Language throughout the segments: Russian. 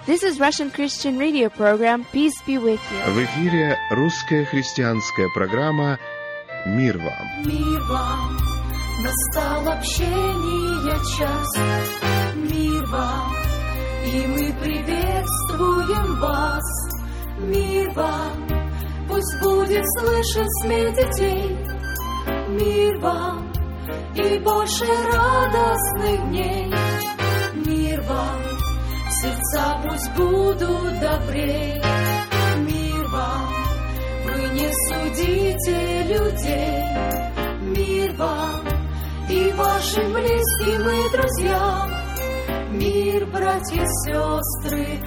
This is Russian Christian radio program. Peace be with you. В эфире русская христианская программа «Мир вам». Мир вам, настал общения час. Мир вам, и мы приветствуем вас. Мир вам, пусть будет слышен смех детей. Мир вам, и больше радостных дней. Мир вам, сердца пусть будут добрей. Мир вам, вы не судите людей. Мир вам и вашим близким и друзьям. Мир, братья и сестры,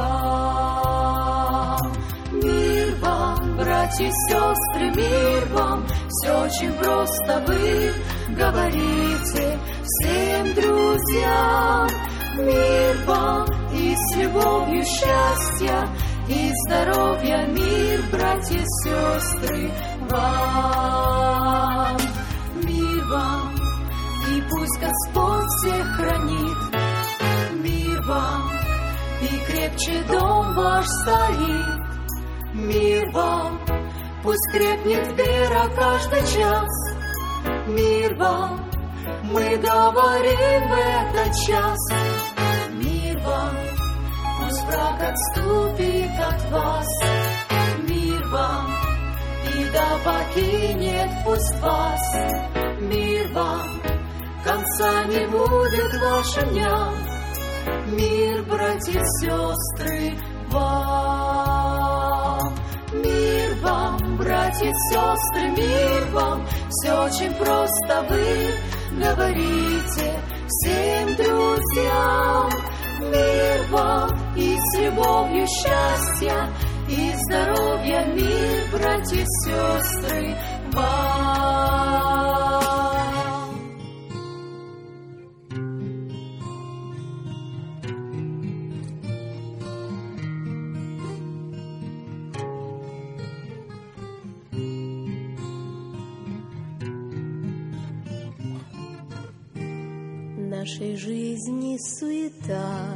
вам. Мир вам, братья и сестры, мир вам. Все очень просто вы говорите всем друзьям. Мир вам и с любовью счастья и здоровья. Мир, братья и сестры, вам. Мир вам, и пусть Господь всех хранит. Мир вам, и крепче дом ваш стоит. Мир вам, пусть крепнет вера каждый час. Мир вам, мы говорим в этот час. Мир вам, пусть враг отступит от вас. Мир вам, и да покинет пусть вас. Мир вам, конца не будет вашим дням. Мир, братья и сестры, вам. Мир вам, братья и сестры, мир вам. Все очень просто вы говорите всем друзьям. Мир вам и с любовью счастья и здоровья. Мир, братья и сестры, вам. Нашей жизни суета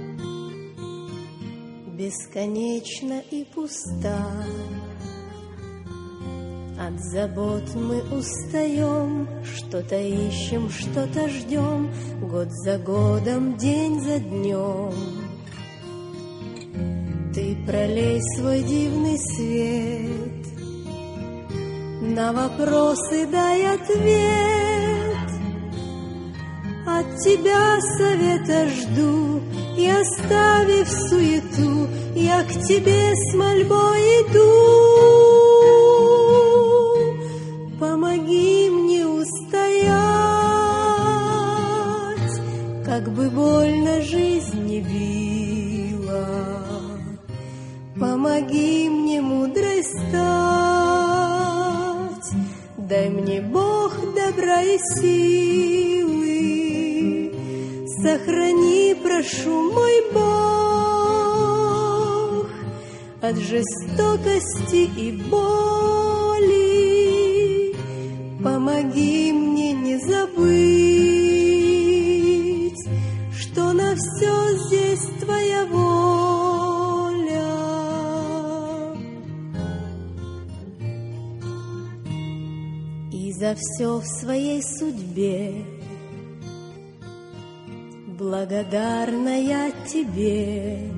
бесконечна и пуста. От забот мы устаем, что-то ищем, что-то ждем, год за годом, день за днем. Ты пролей свой дивный свет, на вопросы дай ответ. От тебя совета жду, и оставив суету, я к тебе с мольбой иду. Помоги мне устоять, как бы больно жизнь не била. Помоги мне мудрой стать, дай мне Бог добра и силы. Сохрани, прошу, мой Бог, от жестокости и боли. Помоги мне не забыть, что на все здесь Твоя воля. И за все в своей судьбе благодарна я Тебе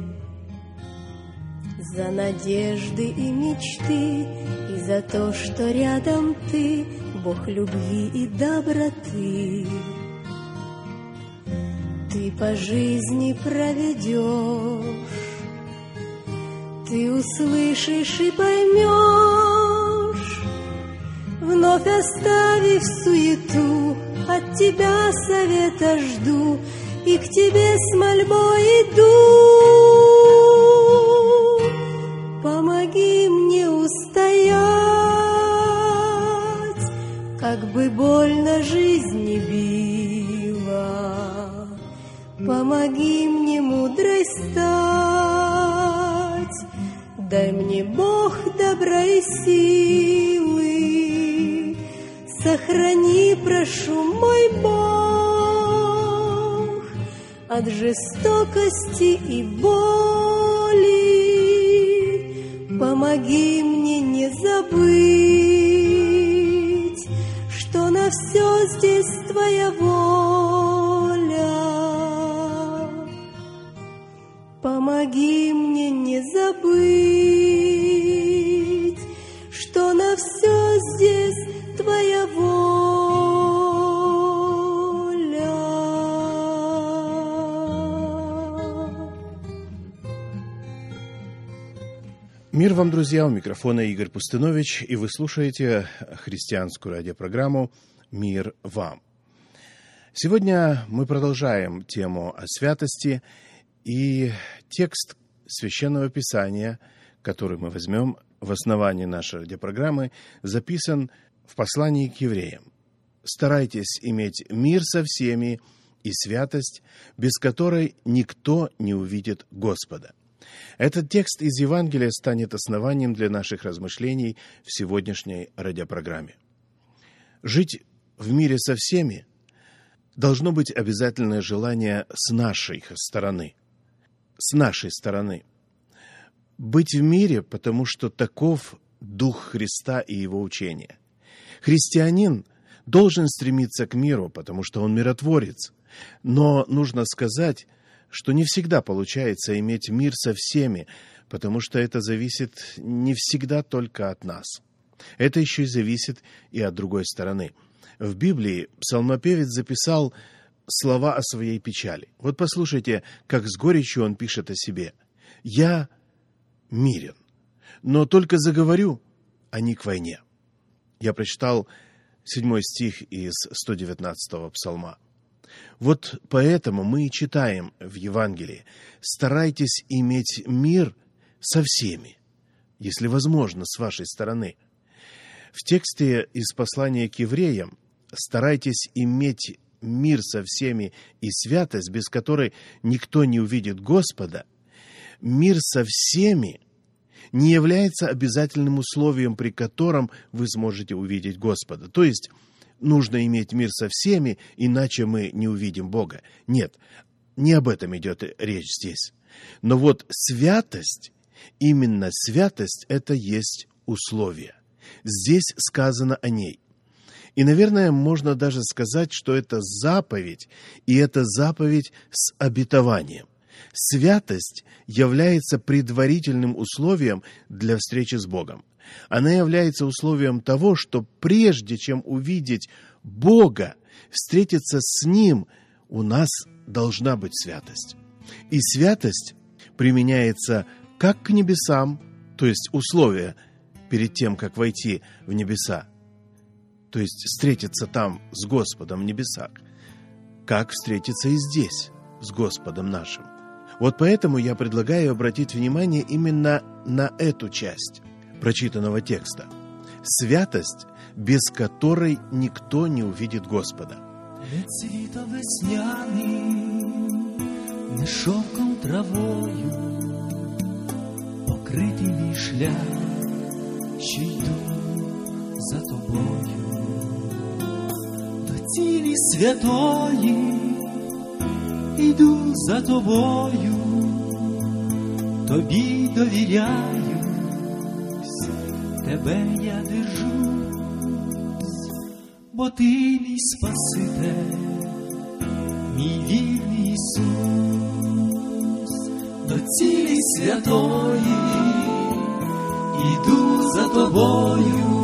за надежды и мечты, и за то, что рядом Ты, Бог любви и доброты. Ты по жизни проведешь, Ты услышишь и поймешь, вновь оставив суету, от Тебя совета жду, и к Тебе с мольбой иду. Помоги мне устоять, как бы больно жизнь не била. Помоги мне мудрой стать, дай мне Бог добра и силы. Сохрани, прошу, мой Бог, от жестокости и боли. Помоги мне не забыть, что на все здесь Твоя воля. Помоги мне не забыть, что на все здесь Твоя воля. Мир вам, друзья, у микрофона Игорь Пустынович, и вы слушаете христианскую радиопрограмму «Мир вам». Сегодня мы продолжаем тему о святости, и текст Священного Писания, который мы возьмем в основании нашей радиопрограммы, записан в послании к евреям. «Старайтесь иметь мир со всеми и святость, без которой никто не увидит Господа». Этот текст из Евангелия станет основанием для наших размышлений в сегодняшней радиопрограмме. Жить в мире со всеми должно быть обязательное желание с нашей стороны. С нашей стороны. Быть в мире, потому что таков Дух Христа и Его учение. Христианин должен стремиться к миру, потому что он миротворец. Но нужно сказать, что не всегда получается иметь мир со всеми, потому что это зависит не всегда только от нас. Это еще и зависит и от другой стороны. В Библии псалмопевец записал слова о своей печали. Вот послушайте, как с горечью он пишет о себе. «Я мирен, но только заговорю, а не к войне». Я прочитал 7 стих из 119-го псалма. Вот поэтому мы и читаем в Евангелии: «Старайтесь иметь мир со всеми, если возможно, с вашей стороны». В тексте из послания к евреям «Старайтесь иметь мир со всеми и святость, без которой никто не увидит Господа», мир со всеми не является обязательным условием, при котором вы сможете увидеть Господа. То есть, нужно иметь мир со всеми, иначе мы не увидим Бога. Нет, не об этом идет речь здесь. Но вот святость, именно святость, это есть условие. Здесь сказано о ней. И, наверное, можно даже сказать, что это заповедь, и это заповедь с обетованием. Святость является предварительным условием для встречи с Богом. Она является условием того, что прежде чем увидеть Бога, встретиться с Ним, у нас должна быть святость. И святость применяется как к небесам, то есть условия перед тем, как войти в небеса, то есть встретиться там с Господом в небесах, как встретиться и здесь с Господом нашим. Вот поэтому я предлагаю обратить внимание именно на эту часть прочитанного текста. Святость, без которой никто не увидит Господа. Не цвіта весняний, не шовком травою, покритий мій шлях, що йду за тобою. До цілі святої йду за тобою, тобі довіряю. Тебе я держусь, бо ти мій Спаситель, мій вірний Ісус. До цілі святої іду за тобою,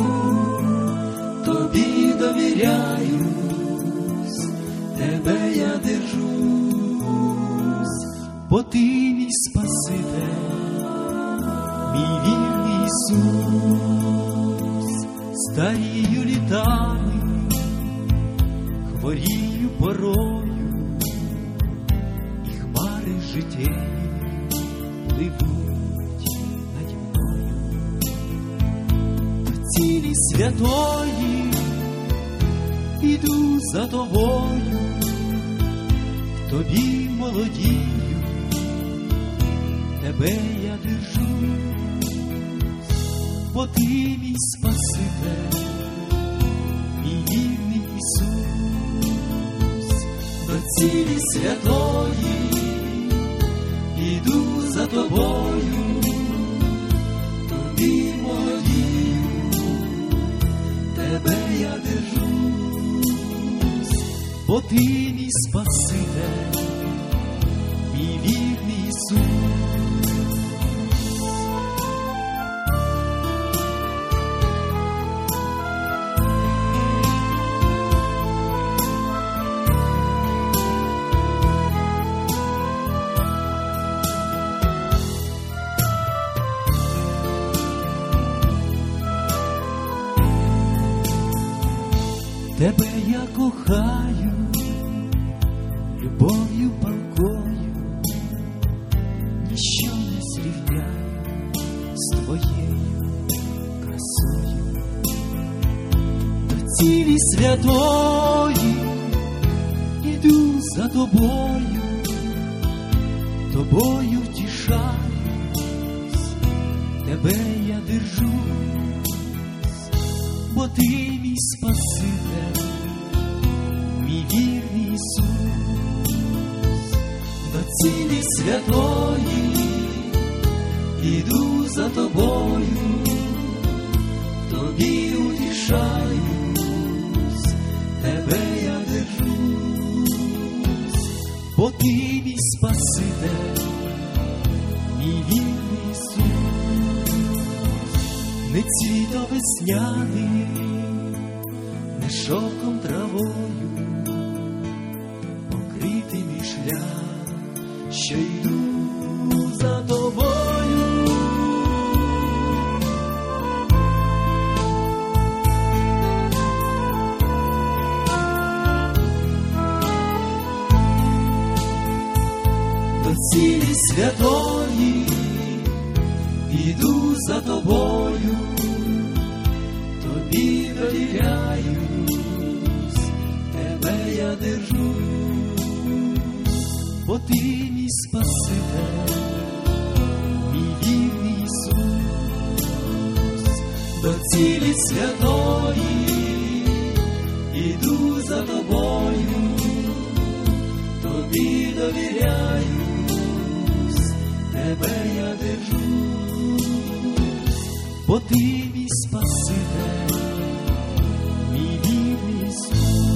тобі довіряюсь, тебе я держусь, бо ти мій Спаситель, мій вірний Ісус. Старію літами, хворію порою, і хмари життєві пливуть наді мною. До цілі святої іду за тобою, в тобі молодію, тебе я держу. Бо ти мій Спаситель, мій вірний Ісус. До цілі святої, іду за тобою, тобі молодію, тебе я держусь, бо ти мій Спаситель, мій вірний Ісус. Тебе я кохаю, любов'ю палкою, ніщо не зрівняє з твоєю красою. До цілі святої іду за тобою, тобою втішаюсь, тебе я держусь, бо ти мій Спаситель, мій вірний Ісус. До цілі святої іду за тобою, тобі утішаюсь, тебе я держусь, бо ти мій Спаситель, мій вірний Ісус. Не цвіто весняний, не шовком травою, покритий мій шлях, що йду за тобою. До цілі святої іду за тобою, тобі довіряюсь, тебе я держусь, бо ти мій Спаситель, мій вірний Ісус. До цілі святої іду за тобою, тобі довіряюсь, тебе я держусь, бо ти мій Спаситель, мій вірний Ісус.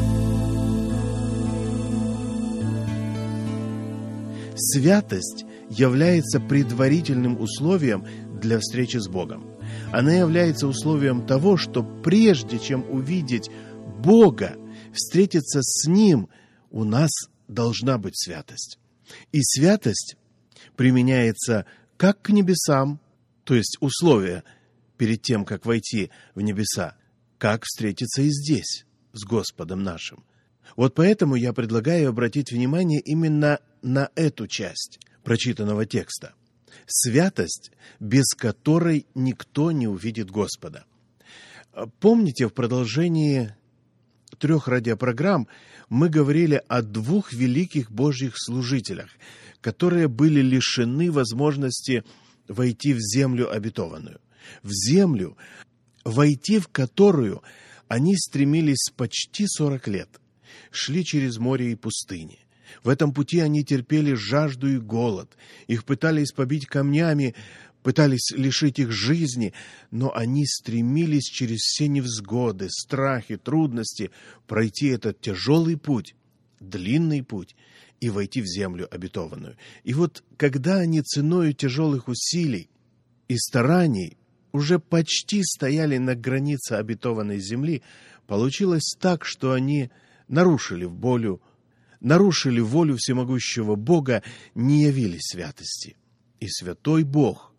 Святость является предварительным условием для встречи с Богом. Она является условием того, что прежде чем увидеть Бога, встретиться с Ним, у нас должна быть святость. И святость применяется как к небесам, то есть условия перед тем, как войти в небеса, как встретиться и здесь с Господом нашим. Вот поэтому я предлагаю обратить внимание именно на эту часть прочитанного текста. Святость, без которой никто не увидит Господа. Помните, в продолжении 3 радиопрограмм мы говорили о 2 великих Божьих служителях, которые были лишены возможности войти в землю обетованную. В землю, войти в которую они стремились почти 40 лет. Шли через море и пустыни. В этом пути они терпели жажду и голод. Их пытались побить камнями, пытались лишить их жизни, но они стремились через все невзгоды, страхи, трудности пройти этот тяжелый путь, длинный путь, и войти в землю обетованную. И вот когда они ценою тяжелых усилий и стараний уже почти стояли на границе обетованной земли, получилось так, что они нарушили волю всемогущего Бога, не явились святости. И святой Бог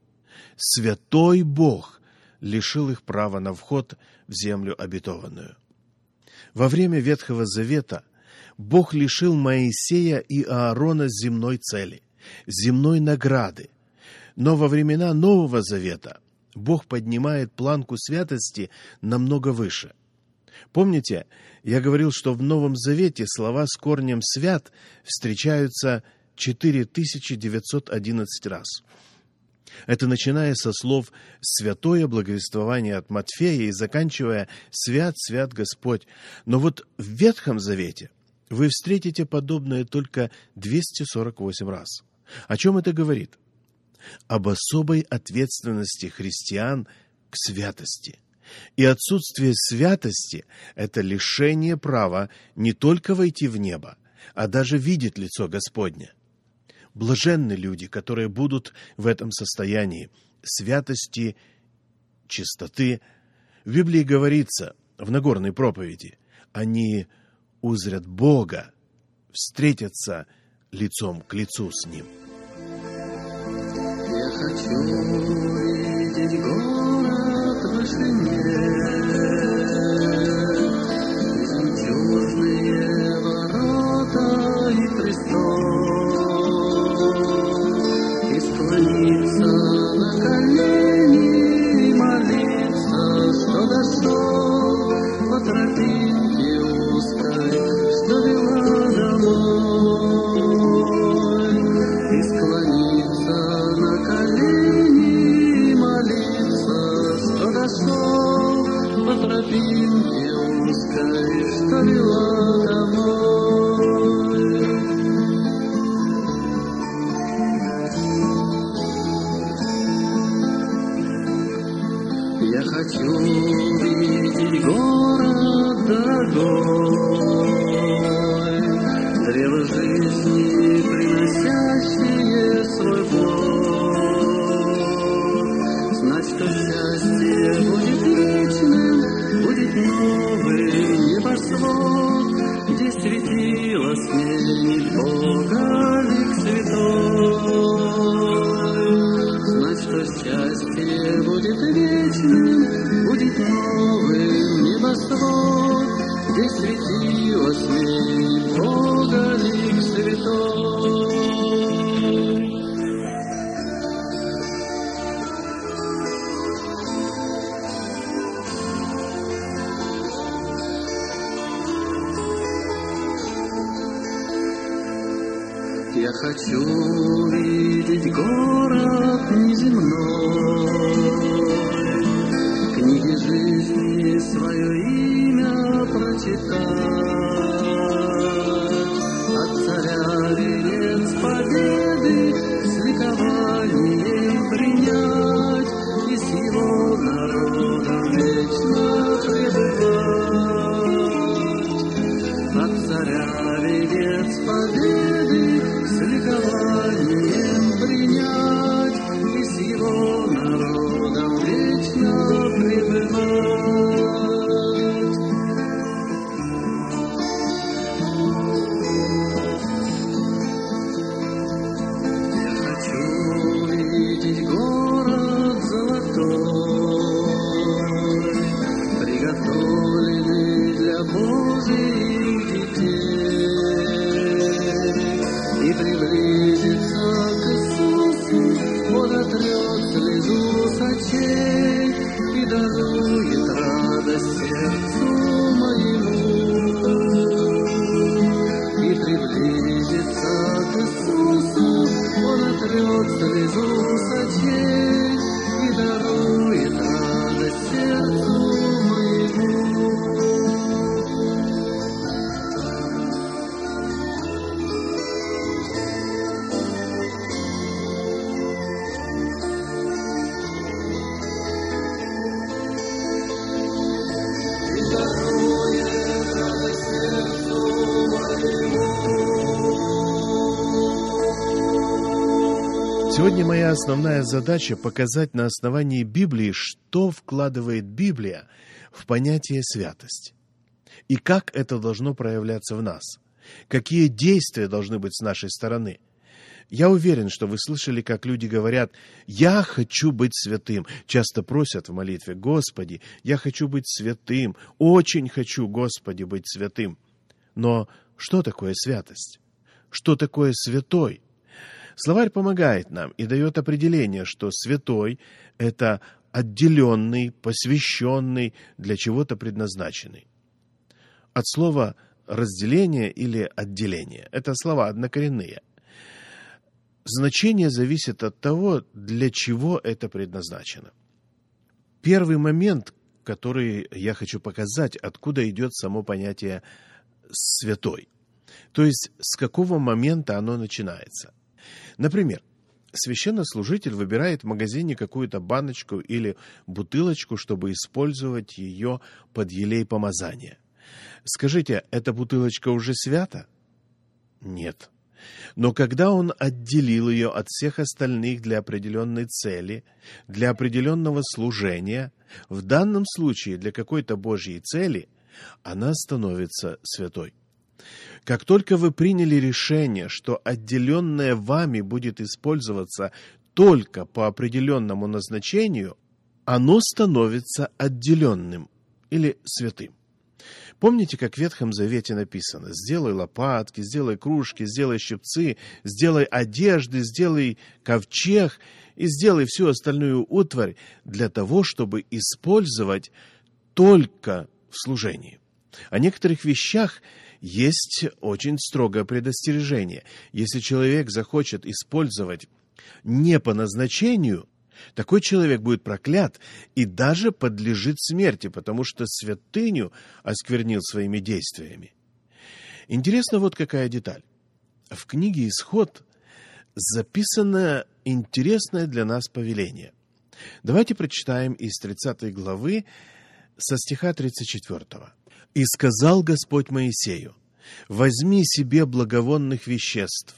лишил их права на вход в землю обетованную. Во время Ветхого Завета Бог лишил Моисея и Аарона земной цели, земной награды. Но во времена Нового Завета Бог поднимает планку святости намного выше. Помните, я говорил, что в Новом Завете слова с корнем «свят» встречаются 4911 раз. Это начиная со слов «святое благовествование» от Матфея и заканчивая «свят, свят Господь». Но вот в Ветхом Завете вы встретите подобное только 248 раз. О чем это говорит? Об особой ответственности христиан к святости. И отсутствие святости – это лишение права не только войти в небо, а даже видеть лицо Господне. Блаженны люди, которые будут в этом состоянии святости, чистоты. В Библии говорится, в Нагорной проповеди, они узрят Бога, встретятся лицом к лицу с Ним. Я хочу увидеть город в вышине, и жемчужные ворота и престол, и склониться на колени и молиться, что дошел по тропинке узкой, что вела домой, и склониться на колени и молиться, что дошел по тропинке узкой, что вела домой. Я хочу увидеть город дорогой, древо жизни, приносящее свой плод. Знать, что счастье будет вечным, будет новый небосвод, где светило сменит Бога лик святой. Знать, что счастье будет вечным, будет новый небосвод, где светило сменит Бога лик святой. Я хочу увидеть город неземной, в книге жизни свое имя прочитать, от царя венец победы с ликованием принять и с его народом вечно пребывать. От царя венец победы с ликованием принять и с его народом вечно пребывать. Я хочу увидеть город золотой, приготовленный для Божьих детей, и приблизиться к Иисусу, Он отрет слезу с очей и дарует радость сердцу моему. И приблизиться к Иисусу, Он отрет слезу с очей и дарует радость сердцу моему. Сегодня моя основная задача – показать на основании Библии, что вкладывает Библия в понятие «святость» и как это должно проявляться в нас, какие действия должны быть с нашей стороны. Я уверен, что вы слышали, как люди говорят: «Я хочу быть святым». Часто просят в молитве: «Господи, я хочу быть святым, очень хочу, Господи, быть святым». Но что такое святость? Что такое святой? Словарь помогает нам и дает определение, что святой – это отделенный, посвященный, для чего-то предназначенный. От слова разделение или отделение. Это слова однокоренные. Значение зависит от того, для чего это предназначено. Первый момент, который я хочу показать, откуда идет само понятие «святой». То есть, с какого момента оно начинается. Например, священнослужитель выбирает в магазине какую-то баночку или бутылочку, чтобы использовать ее под елей помазания. Скажите, эта бутылочка уже свята? Нет. Но когда он отделил ее от всех остальных для определенной цели, для определенного служения, в данном случае для какой-то Божьей цели, она становится святой. Как только вы приняли решение, что отделенное вами будет использоваться только по определенному назначению, оно становится отделенным или святым. Помните, как в Ветхом Завете написано: «Сделай лопатки, сделай кружки, сделай щипцы, сделай одежды, сделай ковчег и сделай всю остальную утварь для того, чтобы использовать только в служении». О некоторых вещах есть очень строгое предостережение. Если человек захочет использовать не по назначению, такой человек будет проклят и даже подлежит смерти, потому что святыню осквернил своими действиями. Интересно вот какая деталь. В книге «Исход» записано интересное для нас повеление. Давайте прочитаем из 30 главы со стиха 34. «И сказал Господь Моисею: возьми себе благовонных веществ,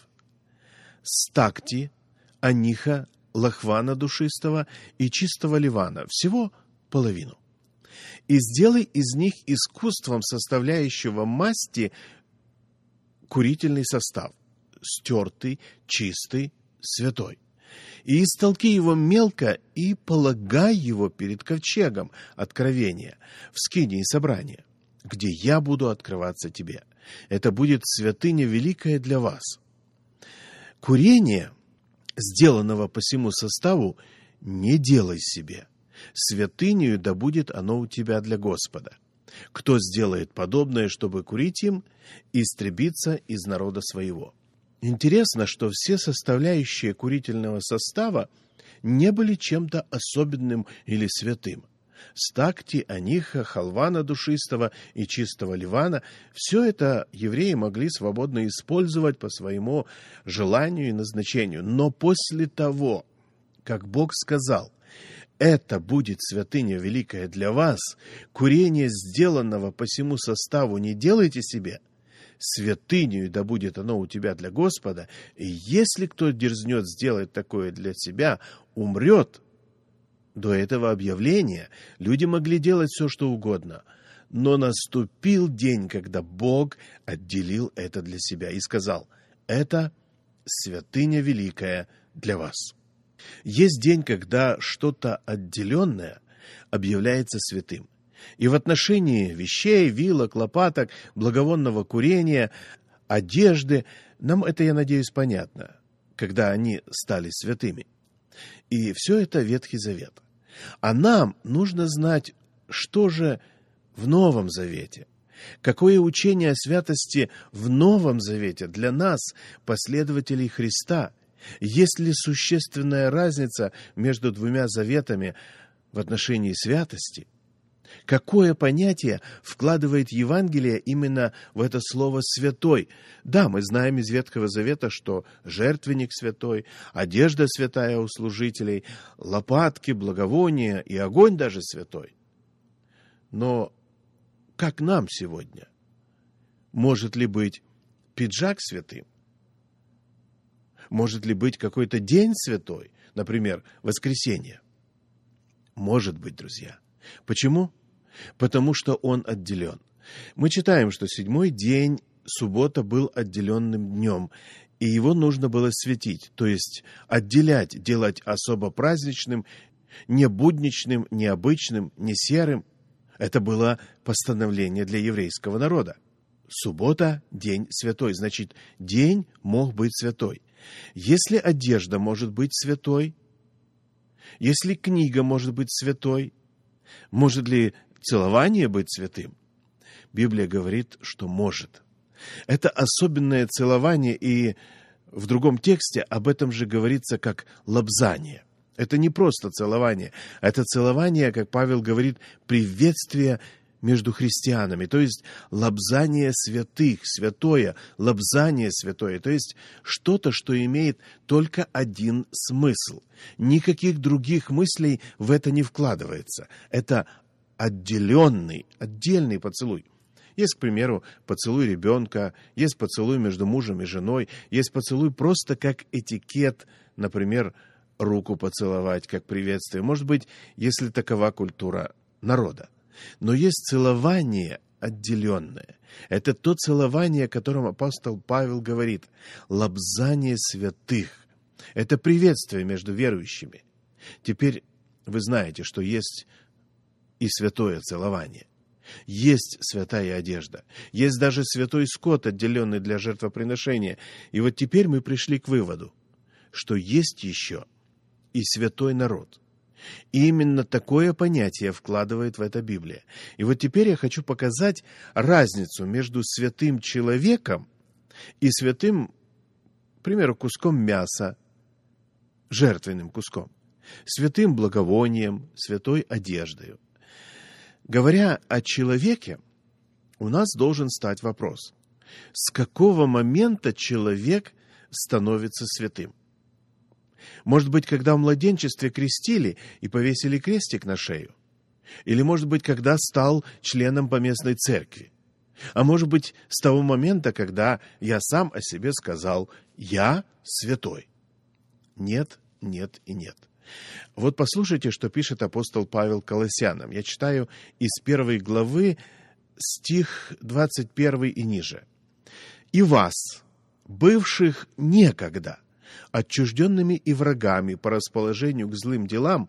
стакти, аниха, лохвана душистого и чистого ливана, всего половину. И сделай из них искусством составляющего масти курительный состав, стертый, чистый, святой. И истолки его мелко, и полагай его перед ковчегом откровения, в скинии собрания, где я буду открываться тебе. Это будет святыня великая для вас. Курение, сделанного по сему составу, не делай себе. Святынею да будет оно у тебя для Господа. Кто сделает подобное, чтобы курить им, истребится из народа своего». Интересно, что все составляющие курительного состава не были чем-то особенным или святым. Стакти, аниха, халвана душистого и чистого ливана – все это евреи могли свободно использовать по своему желанию и назначению. Но после того, как Бог сказал: «Это будет святыня великая для вас, курение, сделанного по сему составу, не делайте себе, святынею да будет оно у тебя для Господа, и если кто дерзнет сделать такое для себя, умрет». До этого объявления люди могли делать все, что угодно. Но наступил день, когда Бог отделил это для себя и сказал: «Это святыня великая для вас». Есть день, когда что-то отделенное объявляется святым. И в отношении вещей, вилок, лопаток, благовонного курения, одежды, нам это, я надеюсь, понятно, когда они стали святыми. И все это Ветхий Завет. А нам нужно знать, что же в Новом Завете. Какое учение о святости в Новом Завете для нас, последователей Христа? Есть ли существенная разница между двумя заветами в отношении святости? Какое понятие вкладывает Евангелие именно в это слово «святой»? Да, мы знаем из Ветхого Завета, что жертвенник святой, одежда святая у служителей, лопатки, благовония и огонь даже святой. Но как нам сегодня? Может ли быть пиджак святым? Может ли быть какой-то день святой, например, воскресенье? Может быть, друзья. Почему? Потому что он отделен. Мы читаем, что 7-й день, суббота, был отделенным днем, и его нужно было светить, то есть отделять, делать особо праздничным, не будничным, не обычным, не серым. Это было постановление для еврейского народа. Суббота – день святой, значит, день мог быть святой. Если одежда может быть святой, если книга может быть святой, может ли целование быть святым? Библия говорит, что может. Это особенное целование, и в другом тексте об этом же говорится как лобзание. Это не просто целование, это целование, как Павел говорит, приветствие между христианами, то есть лобзание святых, святое, лобзание святое, то есть что-то, что имеет только один смысл. Никаких других мыслей в это не вкладывается. Это отдельный поцелуй. Есть, к примеру, поцелуй ребенка, есть поцелуй между мужем и женой, есть поцелуй просто как этикет, например, руку поцеловать, как приветствие. Может быть, если такова культура народа. Но есть целование отделенное. Это то целование, о котором апостол Павел говорит. Лобзание святых. Это приветствие между верующими. Теперь вы знаете, что есть и святое целование. Есть святая одежда. Есть даже святой скот, отделенный для жертвоприношения. И вот теперь мы пришли к выводу, что есть еще и святой народ. И именно такое понятие вкладывает в это Библия. И вот теперь я хочу показать разницу между святым человеком и святым, к примеру, куском мяса, жертвенным куском, святым благовонием, святой одеждой. Говоря о человеке, у нас должен стать вопрос: с какого момента человек становится святым? Может быть, когда в младенчестве крестили и повесили крестик на шею? Или, может быть, когда стал членом поместной церкви? А может быть, с того момента, когда я сам о себе сказал: «Я святой»? Нет, нет и нет. Вот послушайте, что пишет апостол Павел Колоссянам. Я читаю из 1 главы, стих 21 и ниже. «И вас, бывших некогда отчужденными и врагами по расположению к злым делам,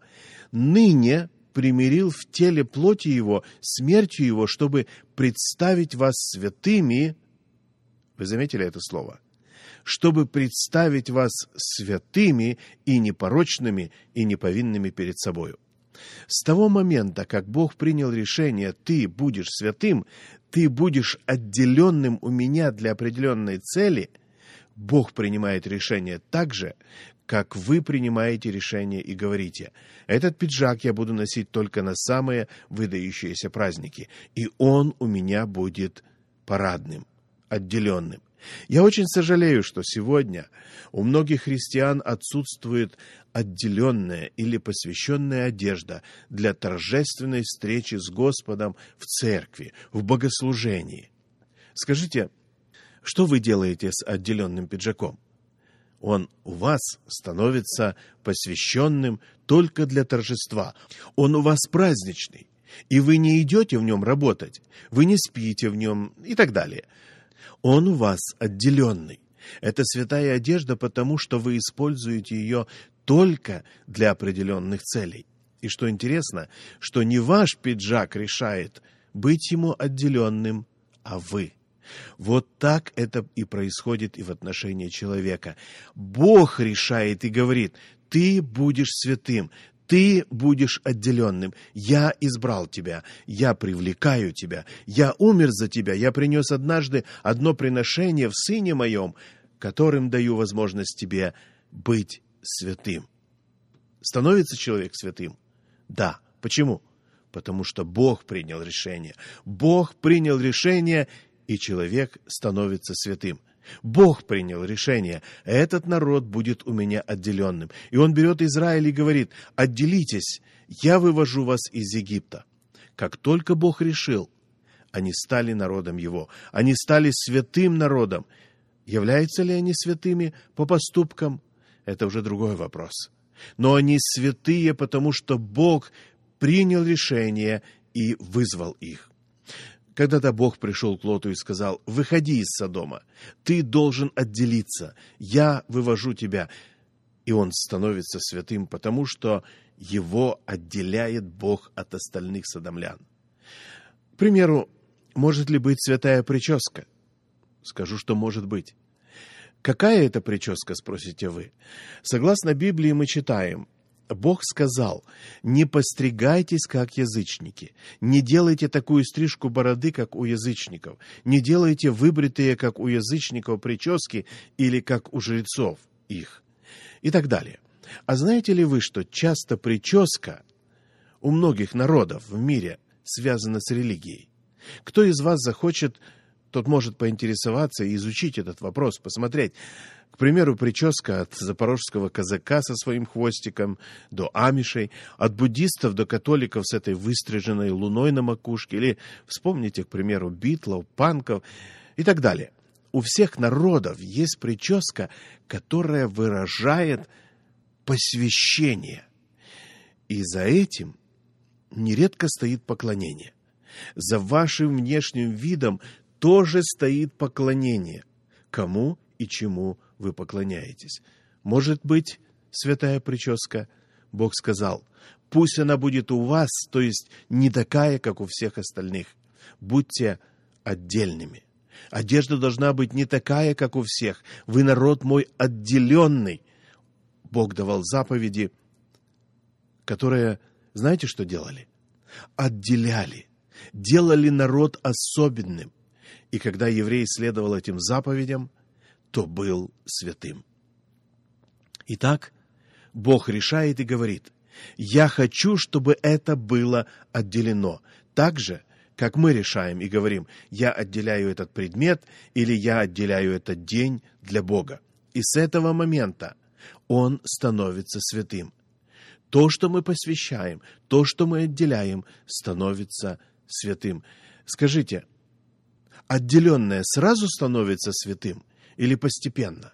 ныне примирил в теле плоти его, смертью его, чтобы представить вас святыми». Вы заметили это слово? «Чтобы представить вас святыми и непорочными, и неповинными перед собою». С того момента, как Бог принял решение: ты будешь святым, ты будешь отделенным у меня для определенной цели, Бог принимает решение так же, как вы принимаете решение и говорите: этот пиджак я буду носить только на самые выдающиеся праздники, и он у меня будет парадным, отделенным. Я очень сожалею, что сегодня у многих христиан отсутствует отделенная или посвященная одежда для торжественной встречи с Господом в церкви, в богослужении. Скажите, что вы делаете с отделенным пиджаком? Он у вас становится посвященным только для торжества. Он у вас праздничный, и вы не идете в нем работать, вы не спите в нем и так далее. Он у вас отделенный. Это святая одежда, потому что вы используете ее только для определенных целей. И что интересно, что не ваш пиджак решает быть ему отделенным, а вы. Вот так это и происходит и в отношении человека. Бог решает и говорит: ты будешь святым, ты будешь отделенным. Я избрал тебя, я привлекаю тебя, я умер за тебя, я принес однажды одно приношение в Сыне Моем, которым даю возможность тебе быть святым. Становится человек святым? Да. Почему? Потому что Бог принял решение. Бог принял решение, и человек становится святым. Бог принял решение: этот народ будет у меня отделенным. И он берет Израиль и говорит: отделитесь, я вывожу вас из Египта. Как только Бог решил, они стали народом Его. Они стали святым народом. Являются ли они святыми по поступкам? Это уже другой вопрос. Но они святые, потому что Бог принял решение и вызвал их. Когда-то Бог пришел к Лоту и сказал: выходи из Содома, ты должен отделиться, я вывожу тебя. И он становится святым, потому что его отделяет Бог от остальных содомлян. К примеру, может ли быть святая прическа? Скажу, что может быть. Какая это прическа, спросите вы? Согласно Библии мы читаем: Бог сказал: не постригайтесь, как язычники, не делайте такую стрижку бороды, как у язычников, не делайте выбритые, как у язычников, прически или как у жрецов их, и так далее. А знаете ли вы, что часто прическа у многих народов в мире связано с религией? Кто из вас захочет, тот может поинтересоваться и изучить этот вопрос, посмотреть. К примеру, прическа от запорожского казака со своим хвостиком до амишей, от буддистов до католиков с этой выстриженной луной на макушке, или вспомните, к примеру, битлов, панков и так далее. У всех народов есть прическа, которая выражает посвящение. И за этим нередко стоит поклонение. За вашим внешним видом тоже стоит поклонение. Кому и чему вы поклоняетесь? Может быть, святая прическа? Бог сказал, пусть она будет у вас, то есть не такая, как у всех остальных. Будьте отдельными. Одежда должна быть не такая, как у всех. Вы народ мой отделенный. Бог давал заповеди, которые, знаете, что делали? Отделяли. Делали народ особенным. И когда еврей следовал этим заповедям, то был святым. Итак, Бог решает и говорит, я хочу, чтобы это было отделено. Так же, как мы решаем и говорим, я отделяю этот предмет или я отделяю этот день для Бога. И с этого момента он становится святым. То, что мы посвящаем, то, что мы отделяем, становится святым. Скажите, отделенное сразу становится святым или постепенно?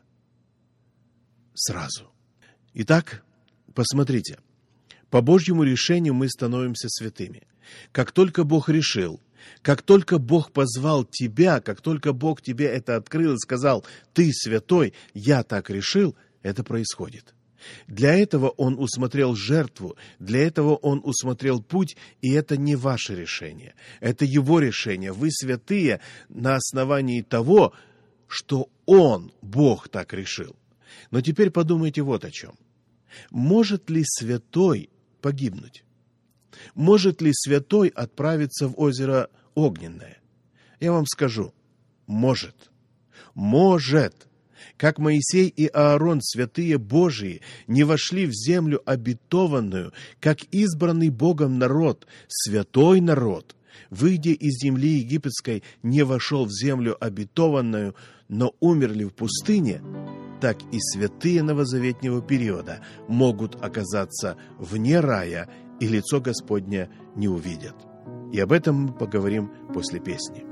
Сразу. Итак, посмотрите. По Божьему решению мы становимся святыми. Как только Бог решил, как только Бог позвал тебя, как только Бог тебе это открыл и сказал, ты святой, я так решил, это происходит. Для этого Он усмотрел жертву, для этого Он усмотрел путь, и это не ваше решение, это Его решение. Вы святые на основании того, что Он, Бог, так решил. Но теперь подумайте вот о чем. Может ли святой погибнуть? Может ли святой отправиться в озеро Огненное? Я вам скажу, может. Может. Как Моисей и Аарон, святые Божии, не вошли в землю обетованную, как избранный Богом народ, святой народ, выйдя из земли египетской, не вошел в землю обетованную, но умерли в пустыне, так и святые новозаветнего периода могут оказаться вне рая, и лицо Господне не увидят. И об этом мы поговорим после песни.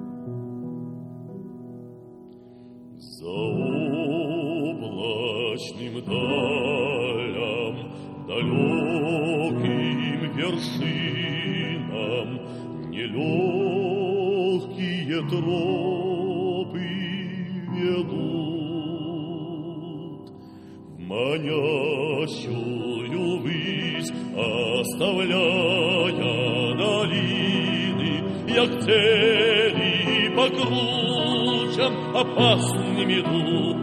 За облачным далям, далеким вершинам, нелегкие тропы ведут. В манящую высь, оставляя долины, я к цели по кручам опасным иду.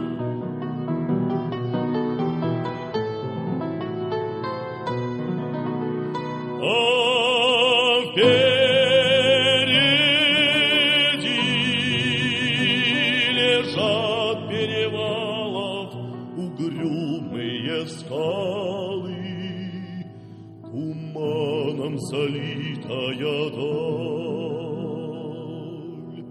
А впереди лежат перевалов угрюмые скалы, туманом залитая даль.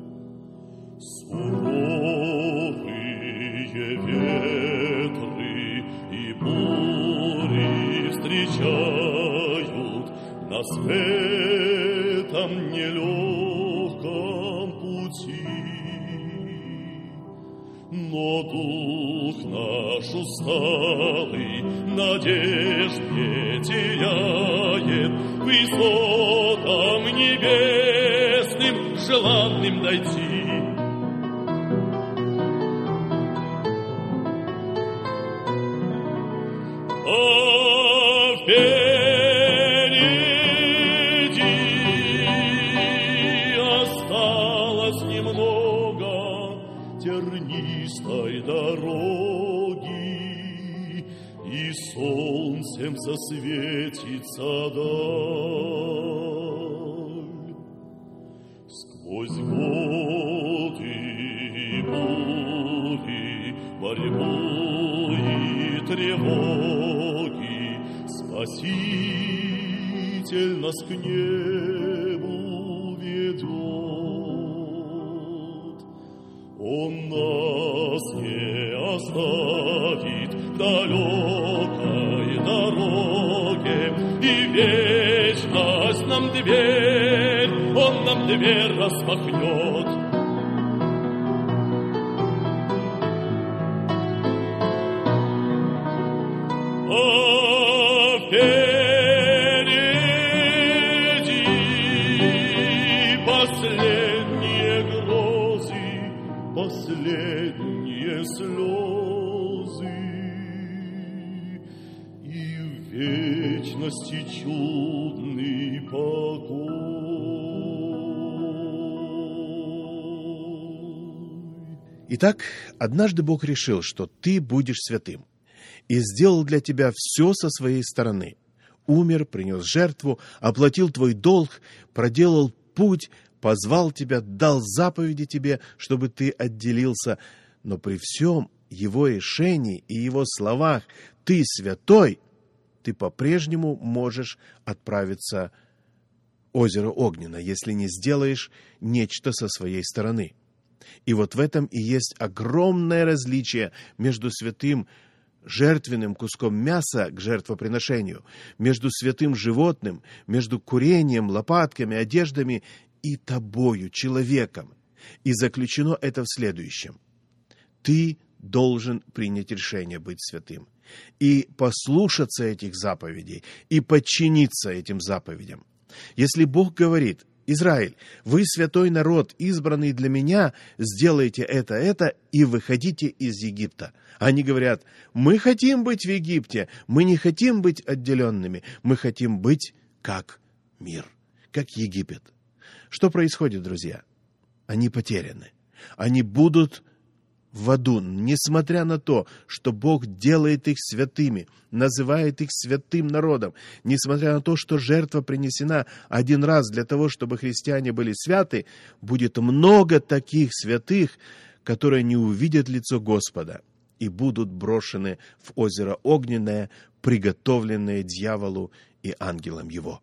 Суровые ветры и бури встречают нас в этом нелегком пути. Но дух наш усталый надежд не теряет, высотам небесным желанным дойти. А впереди осталось немного тернистой дороги, и солнцем засветится даль. Сквозь годы и бури, борьбу и тревоги Спаситель нас к небу нас не оставит в далекой дороге, и вечность нам дверь, Он нам дверь распахнет. Последние слезы, и в вечности чудный покой. Итак, однажды Бог решил, что ты будешь святым, и сделал для тебя все со своей стороны. Умер, принес жертву, оплатил твой долг, проделал путь, позвал тебя, дал заповеди тебе, чтобы ты отделился. Но при всем его решении и его словах «ты святой», ты по-прежнему можешь отправиться в озеро Огненное, если не сделаешь нечто со своей стороны. И вот в этом и есть огромное различие между святым жертвенным куском мяса к жертвоприношению, между святым животным, между курением, лопатками, одеждами и тобою, человеком. И заключено это в следующем. Ты должен принять решение быть святым, и послушаться этих заповедей, и подчиниться этим заповедям. Если Бог говорит: Израиль, вы святой народ, избранный для меня, сделайте это, и выходите из Египта. Они говорят: мы хотим быть в Египте, мы не хотим быть отделенными, мы хотим быть как мир, как Египет. Что происходит, друзья? Они потеряны. Они будут в аду, несмотря на то, что Бог делает их святыми, называет их святым народом, несмотря на то, что жертва принесена один раз для того, чтобы христиане были святы, будет много таких святых, которые не увидят лицо Господа и будут брошены в озеро Огненное, приготовленное дьяволу и ангелам его.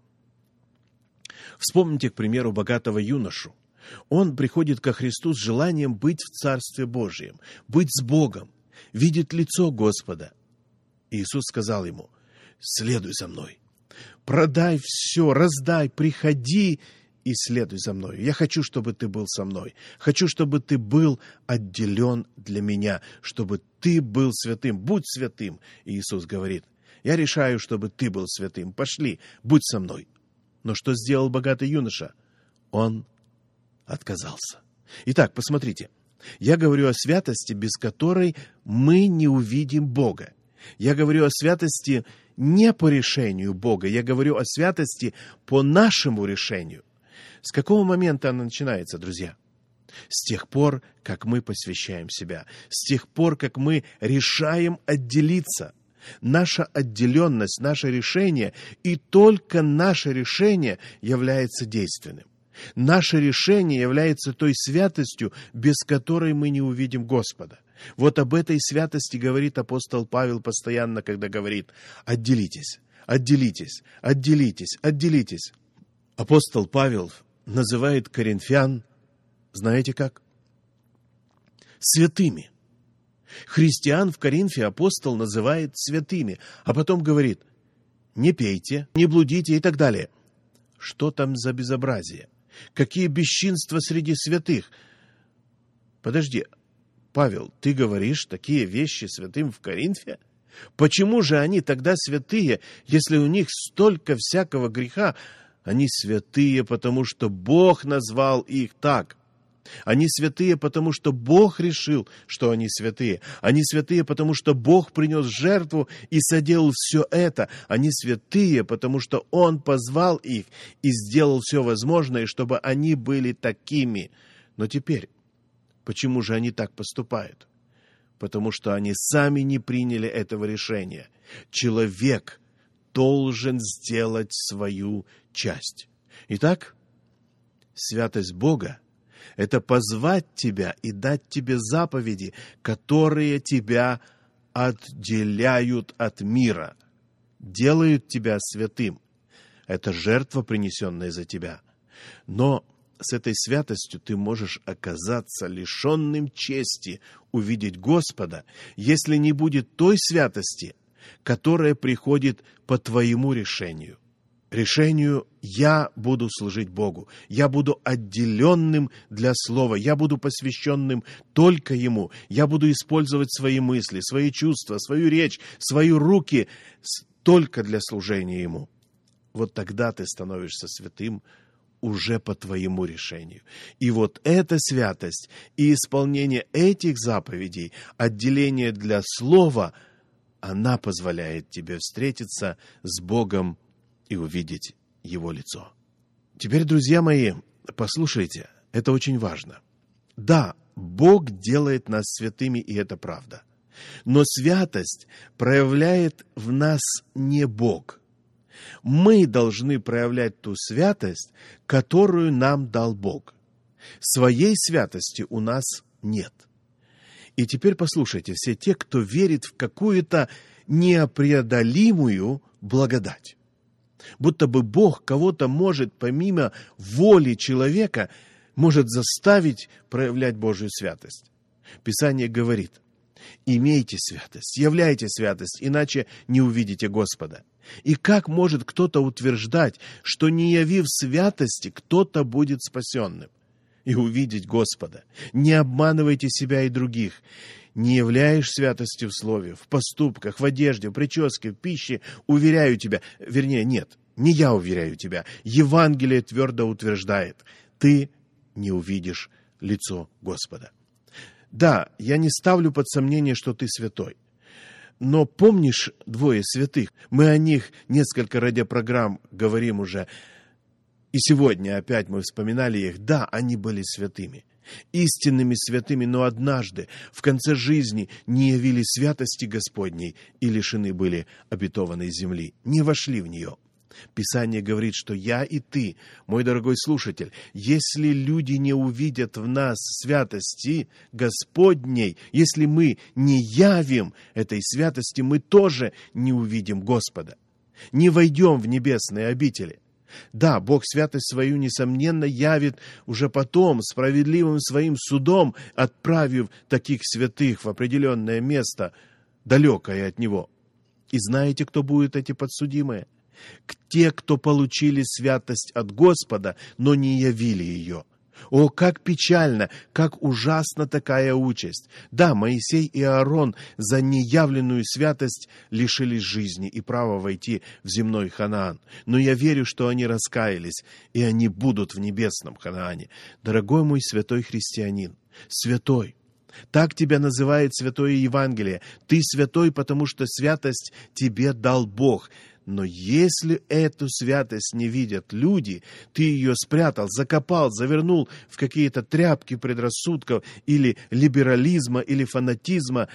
Вспомните, к примеру, богатого юношу. Он приходит ко Христу с желанием быть в Царстве Божьем, быть с Богом, видеть лицо Господа. Иисус сказал ему: следуй за мной, продай все, раздай, приходи и следуй за мной. Я хочу, чтобы ты был со мной. Хочу, чтобы ты был отделен для меня, чтобы ты был святым. Будь святым. И Иисус говорит: я решаю, чтобы ты был святым. Пошли, будь со мной. Но что сделал богатый юноша? Он отказался. Итак, посмотрите. Я говорю о святости, без которой мы не увидим Бога. Я говорю о святости не по решению Бога. Я говорю о святости по нашему решению. С какого момента она начинается, друзья? С тех пор, как мы посвящаем себя. С тех пор, как мы решаем отделиться. Наша отделенность, наше решение, и только наше решение является действенным. Наше решение является той святостью, без которой мы не увидим Господа. Вот об этой святости говорит апостол Павел постоянно, когда говорит: отделитесь, отделитесь, отделитесь, отделитесь. Апостол Павел называет коринфян, знаете как? Святыми. Христиан в Коринфе апостол называет святыми, а потом говорит: не пейте, не блудите и так далее. Что там за безобразие? Какие бесчинства среди святых? Подожди, Павел, ты говоришь такие вещи святым в Коринфе? Почему же они тогда святые, если у них столько всякого греха? Они святые, потому что Бог назвал их так. Они святые, потому что Бог решил, что они святые. Они святые, потому что Бог принес жертву и соделал все это. Они святые, потому что Он позвал их и сделал все возможное, чтобы они были такими. Но теперь, почему же они так поступают? Потому что они сами не приняли этого решения. Человек должен сделать свою часть. Итак, святость Бога — это позвать тебя и дать тебе заповеди, которые тебя отделяют от мира, делают тебя святым. Это жертва, принесенная за тебя. Но с этой святостью ты можешь оказаться лишенным чести увидеть Господа, если не будет той святости, которая приходит по твоему решению. Решению «я буду служить Богу», я буду отделенным для Слова, я буду посвященным только Ему, я буду использовать свои мысли, свои чувства, свою речь, свои руки только для служения Ему. Вот тогда ты становишься святым уже по твоему решению. И вот эта святость и исполнение этих заповедей, отделение для Слова, она позволяет тебе встретиться с Богом и увидеть Его лицо. Теперь, друзья мои, послушайте, это очень важно. Да, Бог делает нас святыми, и это правда. Но святость проявляет в нас не Бог. Мы должны проявлять ту святость, которую нам дал Бог. Своей святости у нас нет. И теперь послушайте, все те, кто верит в какую-то непреодолимую благодать. Будто бы Бог кого-то может, помимо воли человека, может заставить проявлять Божью святость. Писание говорит: имейте святость, являйте святость, иначе не увидите Господа. И как может кто-то утверждать, что не явив святости, кто-то будет спасенным и увидеть Господа? Не обманывайте себя и других. Не являешь святости в слове, в поступках, в одежде, в прическе, в пище, уверяю тебя, вернее, нет, не я уверяю тебя, Евангелие твердо утверждает, ты не увидишь лицо Господа. Да, я не ставлю под сомнение, что ты святой. Но помнишь двое святых? Мы о них несколько радиопрограмм говорим уже. И сегодня опять мы вспоминали их. Да, они были святыми. Истинными святыми, но однажды в конце жизни не явили святости Господней и лишены были обетованной земли, не вошли в нее. Писание говорит, что я и ты, мой дорогой слушатель, если люди не увидят в нас святости Господней, если мы не явим этой святости, мы тоже не увидим Господа, не войдем в небесные обители. Да, Бог святость свою, несомненно, явит уже потом, справедливым своим судом, отправив таких святых в определенное место, далекое от Него. И знаете, кто будут эти подсудимые? Те, кто получили святость от Господа, но не явили ее. О, как печально, как ужасна такая участь! Да, Моисей и Аарон за неявленную святость лишились жизни и права войти в земной Ханаан. Но я верю, что они раскаялись, и они будут в небесном Ханаане. Дорогой мой святой христианин, святой, так тебя называет Святое Евангелие. Ты святой, потому что святость тебе дал Бог. Но если эту святость не видят люди, ты ее спрятал, закопал, завернул в какие-то тряпки предрассудков или либерализма, или фанатизма,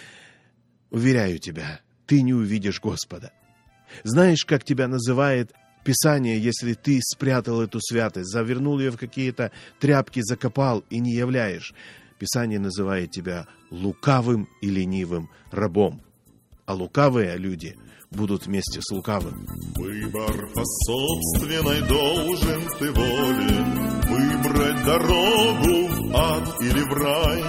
уверяю тебя, ты не увидишь Господа. Знаешь, как тебя называет Писание, если ты спрятал эту святость, завернул ее в какие-то тряпки, закопал и не являешь? Писание называет тебя лукавым и ленивым рабом. А лукавые люди будут вместе с лукавым. Выбор по собственной должен ты воле, выбрать дорогу в ад или в рай,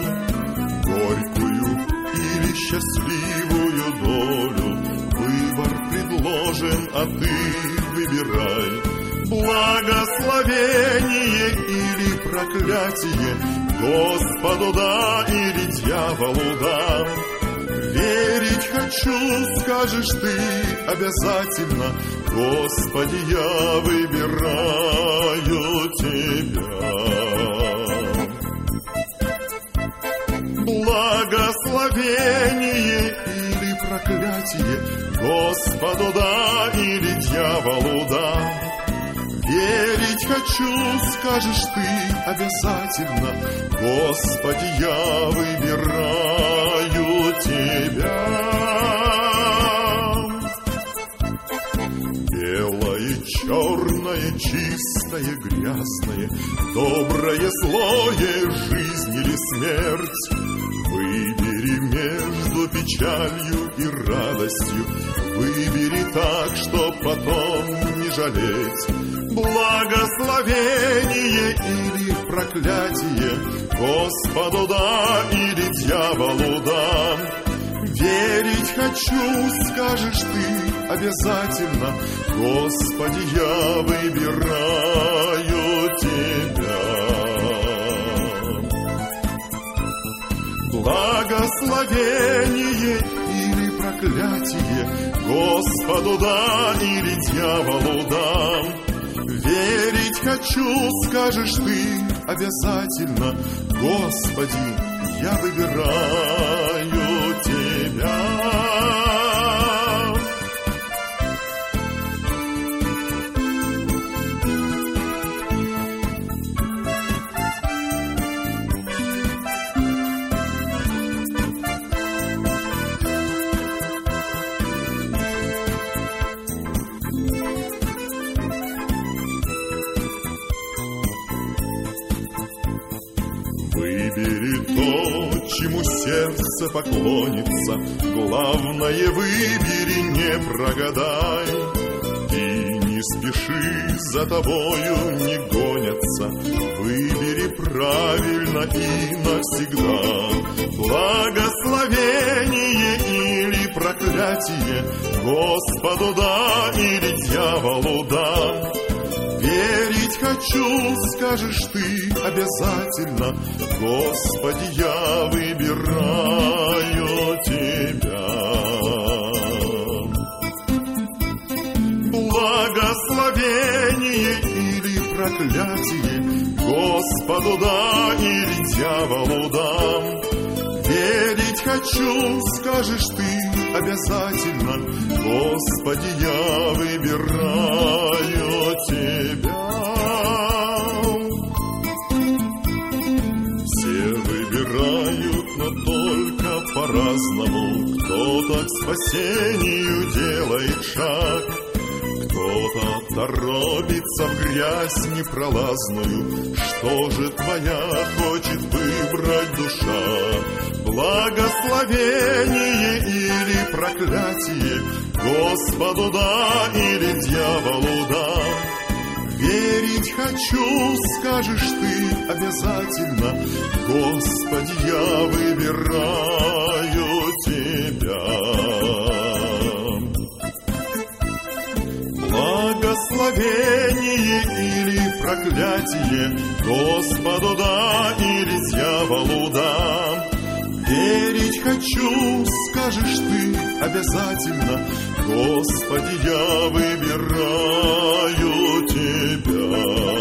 горькую или счастливую долю. Выбор предложен, а ты выбирай. Благословение или проклятие, Господу да или дьяволу да. Верить хочу, скажешь ты обязательно, Господи, я выбираю Тебя. Благословение или проклятие, Господу да или дьяволу да. Верить хочу, скажешь ты обязательно, Господи, я выбираю Тебя. Белое, черное, чистое, грязное, доброе, злое, жизнь или смерть. Выбери между печалью и радостью, выбери так, чтоб потом не жалеть. Благословение или проклятие, Господу да или дьяволу да. Верить хочу, скажешь ты обязательно, Господи, я выбираю Тебя. Благословение или проклятие, Господу да или дьяволу да. Верить хочу, скажешь ты обязательно, Господи, я выбираю Тебя. Выбери то, чему сердце поклонится, главное выбери, не прогадай. И не спеши, за тобою не гонятся, выбери правильно и навсегда. Благословение или проклятие, Господу да или дьяволу да. Верить хочу, скажешь ты обязательно, Господи, я выбираю Тебя. Благословение или проклятие, Господу да или дьяволу да. Верить хочу, скажешь ты обязательно, Господи, я выбираю Тебя. Все выбирают, но только по-разному. Кто-то к спасению делает шаг, кто-то торопится в грязь непролазную. Что же твоя хочет выбрать душа? Благословение или проклятие, Господу да или дьяволу да. Верить хочу, скажешь ты обязательно, Господи, я выбираю Тебя. Благословение или проклятие, Господу да или дьяволу да. Верить хочу, скажешь ты обязательно, Господи, я выбираю Тебя.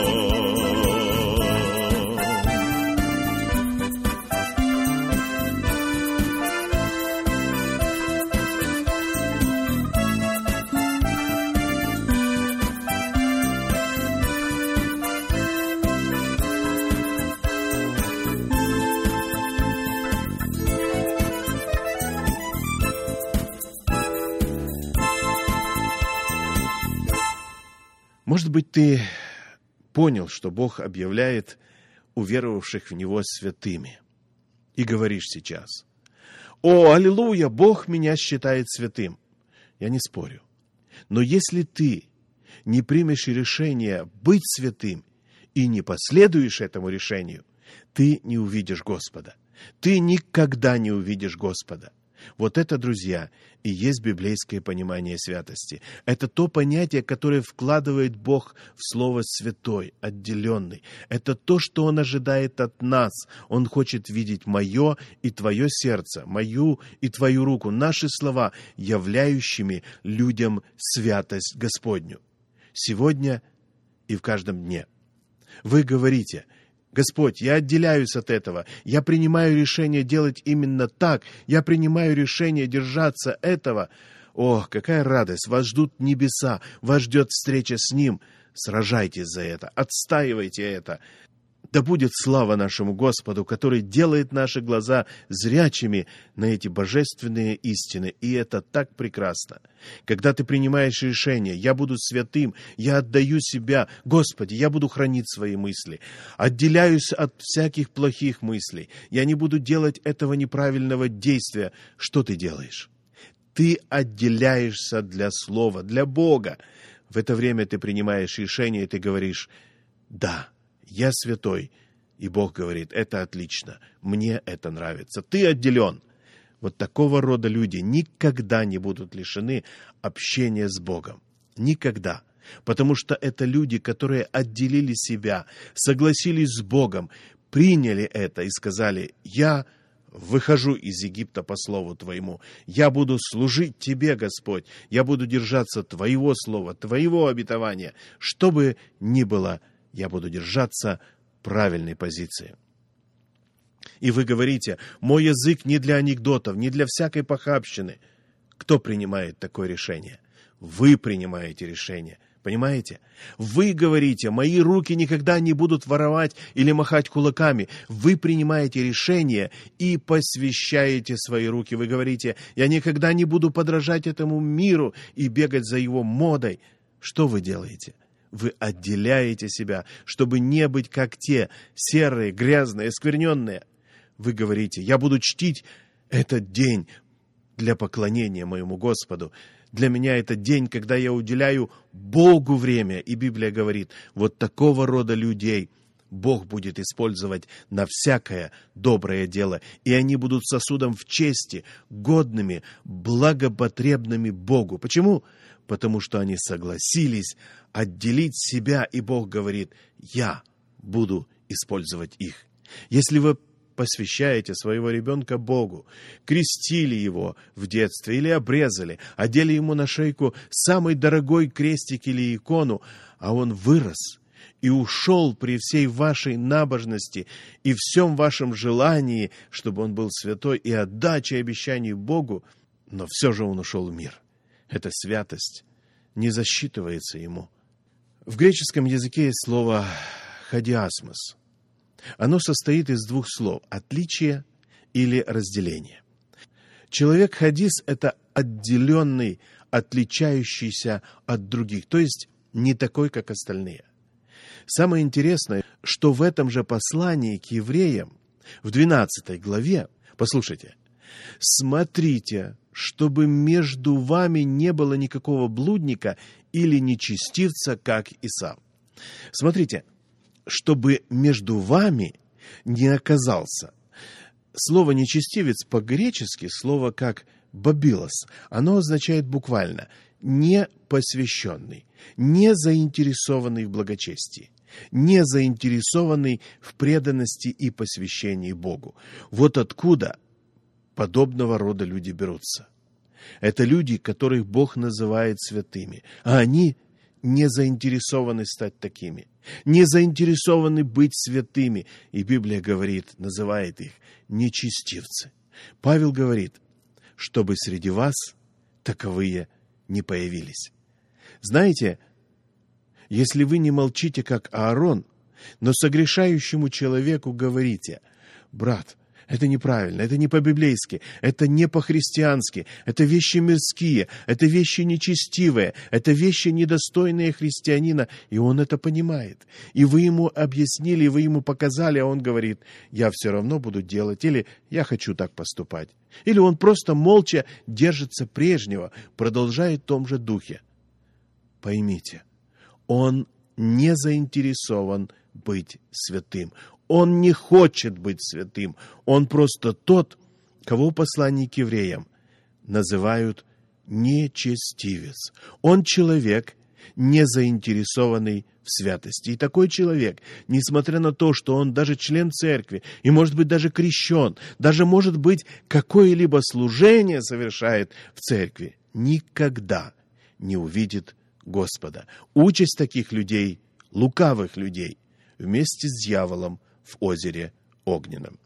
Может быть, ты понял, что Бог объявляет уверовавших в Него святыми. И говоришь сейчас: «О, аллилуйя, Бог меня считает святым». Я не спорю. Но если ты не примешь решение быть святым и не последуешь этому решению, ты не увидишь Господа. Ты никогда не увидишь Господа. Вот это, друзья, и есть библейское понимание святости. Это то понятие, которое вкладывает Бог в слово «святой», «отделенный». Это то, что Он ожидает от нас. Он хочет видеть мое и твое сердце, мою и твою руку, наши слова, являющими людям святость Господню. Сегодня и в каждом дне. Вы говорите: Господь, я отделяюсь от этого, я принимаю решение делать именно так, я принимаю решение держаться этого. О, какая радость! Вас ждут небеса, вас ждет встреча с Ним. Сражайтесь за это, отстаивайте это. Да будет слава нашему Господу, который делает наши глаза зрячими на эти божественные истины. И это так прекрасно. Когда ты принимаешь решение: я буду святым, я отдаю себя, Господи, я буду хранить свои мысли, отделяюсь от всяких плохих мыслей, я не буду делать этого неправильного действия. Что ты делаешь? Ты отделяешься для Слова, для Бога. В это время ты принимаешь решение, и ты говоришь: да, я святой. И Бог говорит: это отлично, мне это нравится, ты отделен. Вот такого рода люди никогда не будут лишены общения с Богом. Никогда. Потому что это люди, которые отделили себя, согласились с Богом, приняли это и сказали: я выхожу из Египта по слову Твоему, я буду служить Тебе, Господь, я буду держаться Твоего слова, Твоего обетования. Что бы ни было, я буду держаться правильной позиции. И вы говорите: мой язык не для анекдотов, не для всякой похабщины. Кто принимает такое решение? Вы принимаете решение. Понимаете? Вы говорите: мои руки никогда не будут воровать или махать кулаками. Вы принимаете решение и посвящаете свои руки. Вы говорите: я никогда не буду подражать этому миру и бегать за его модой. Что вы делаете? Вы отделяете себя, чтобы не быть как те, серые, грязные, оскверненные. Вы говорите: я буду чтить этот день для поклонения моему Господу. Для меня это день, когда я уделяю Богу время. И Библия говорит: вот такого рода людей Бог будет использовать на всякое доброе дело. И они будут сосудом в чести, годными, благопотребными Богу. Почему? Потому что они согласились отделить себя, и Бог говорит: я буду использовать их. Если вы посвящаете своего ребенка Богу, крестили его в детстве или обрезали, одели ему на шейку самый дорогой крестик или икону, а он вырос и ушел при всей вашей набожности и всем вашем желании, чтобы он был святой и отдаче обещаний Богу, но все же он ушел в мир. Эта святость не засчитывается ему. В греческом языке есть слово «хадиасмос». Оно состоит из двух слов: отличие или разделение. Человек хадис — это отделенный, отличающийся от других, то есть не такой, как остальные. Самое интересное, что в этом же послании к евреям, в 12 главе, послушайте: «Смотрите, чтобы между вами не было никакого блудника или нечестивца, как Исав». Смотрите, чтобы между вами не оказался. Слово «нечестивец» по-гречески, слово как «бабилос», оно означает буквально «не посвященный», «не заинтересованный в благочестии», «не заинтересованный в преданности и посвящении Богу». Вот откуда подобного рода люди берутся. Это люди, которых Бог называет святыми, а они не заинтересованы стать такими, не заинтересованы быть святыми. И Библия говорит, называет их нечестивцы. Павел говорит, чтобы среди вас таковые не появились. Знаете, если вы не молчите, как Аарон, но согрешающему человеку говорите: брат, это неправильно, это не по-библейски, это не по-христиански, это вещи мирские, это вещи нечестивые, это вещи недостойные христианина, и он это понимает. И вы ему объяснили, и вы ему показали, а он говорит: я все равно буду делать, или я хочу так поступать. Или он просто молча держится прежнего, продолжает в том же духе. Поймите, он не заинтересован быть святым. Он не хочет быть святым. Он просто тот, кого в послании к евреям называют нечестивец. Он человек, не заинтересованный в святости. И такой человек, несмотря на то, что он даже член церкви, и, может быть, даже крещен, даже, может быть, какое-либо служение совершает в церкви, никогда не увидит Господа. Участь таких людей, лукавых людей, вместе с дьяволом в озере огненном.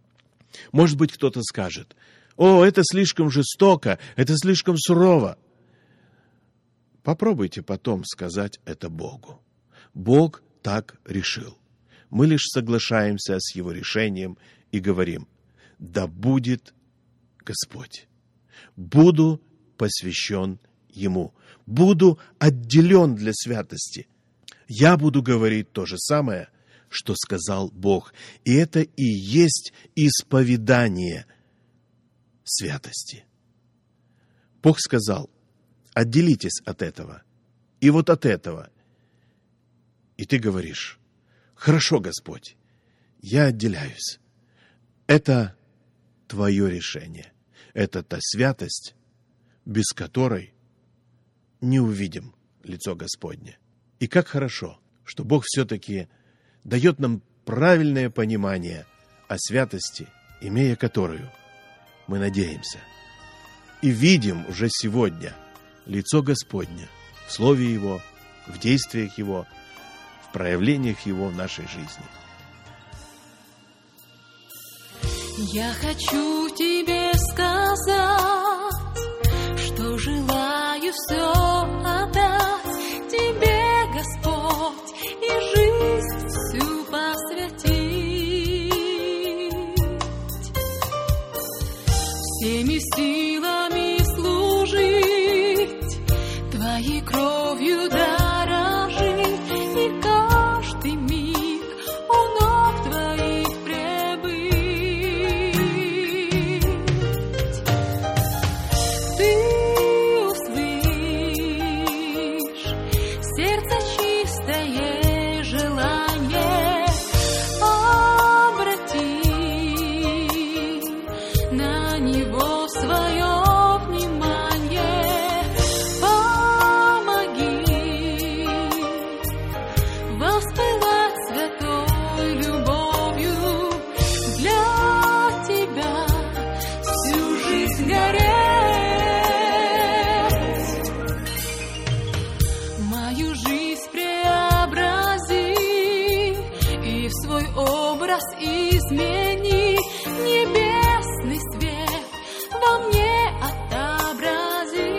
Может быть, кто-то скажет: «О, это слишком жестоко, это слишком сурово». Попробуйте потом сказать это Богу. Бог так решил. Мы лишь соглашаемся с Его решением и говорим: «Да будет Господь, буду посвящен Ему, буду отделен для святости». Я буду говорить то же самое, что сказал Бог. И это и есть исповедание святости. Бог сказал: отделитесь от этого И вот от этого. И ты говоришь: хорошо, Господь, я отделяюсь. Это твое решение. Это та святость, без которой не увидим лицо Господне. И как хорошо, что Бог все-таки дает нам правильное понимание о святости, имея которую мы надеемся. И видим уже сегодня лицо Господне в Слове Его, в действиях Его, в проявлениях Его в нашей жизни. Я хочу тебе сказать, что желаю все отдать тебе, Господь, и жизнь всю посвятить, всеми силами служить, твоей кровью дорожить, и каждый миг у ног твоих пребыть. Ты услышь сердце чистое желание, обрати на него свое внимание, помоги воспылать святой любовью, для тебя всю жизнь гореть. Мою жизнь преобрази и в свой образ измени, небесный свет во мне отобрази.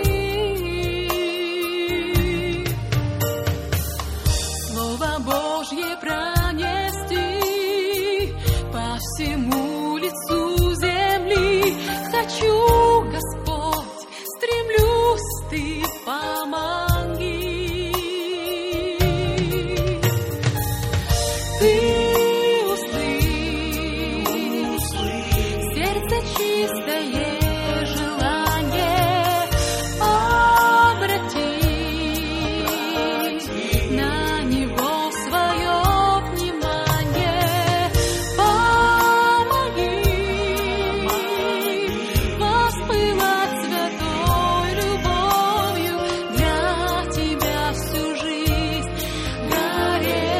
Слово Божье пронести по всему лицу земли. Хочу, Господь, стремлюсь, Ты помоги. Ты услышь сердце чистое желание, обрати на него свое внимание, помоги воспылать святой любовью, для тебя всю жизнь гореть.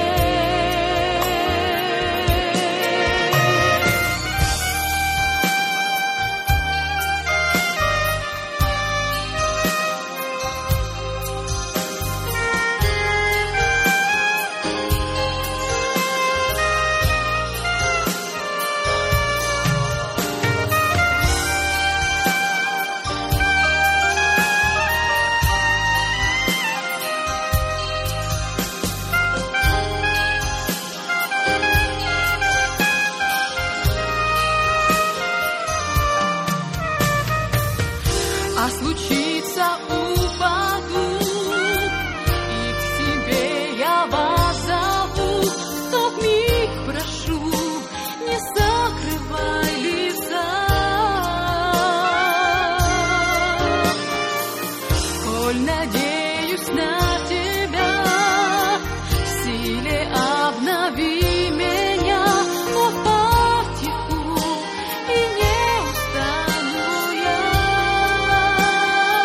А случится упаду, и к себе я воззову, в тот миг прошу, не закрывай лица. Коль надеюсь на тебя, в силе обнови меня, вот потиху, и не устану я.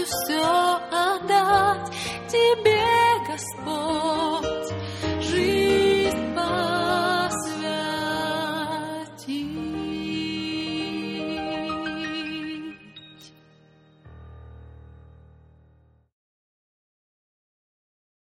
все отдать Тебе, Господь.